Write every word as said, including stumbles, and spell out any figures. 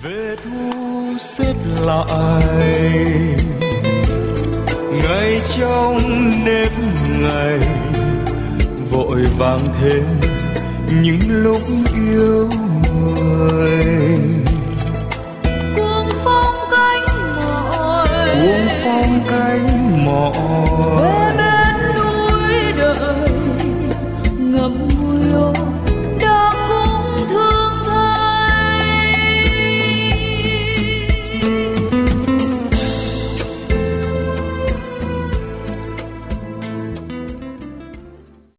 về thu xếp lại ngày trong nếp ngày, vội vàng thêm những lúc yêu người.